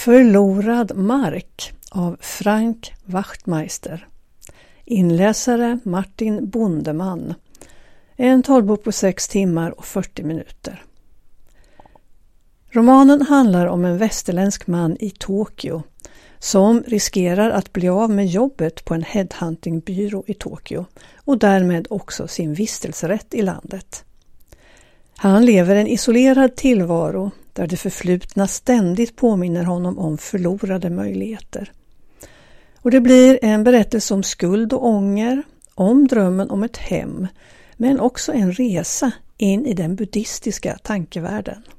Förlorad mark av Frank Wachtmeister. Inläsare Martin Bondeman. En talbok på 6 timmar och 40 minuter. Romanen handlar om en västerländsk man i Tokyo som riskerar att bli av med jobbet på en headhuntingbyrå i Tokyo och därmed också sin vistelserätt i landet. Han lever en isolerad tillvaro där det förflutna ständigt påminner honom om förlorade möjligheter. Och det blir en berättelse om skuld och ånger, om drömmen om ett hem, men också en resa in i den buddhistiska tankevärlden.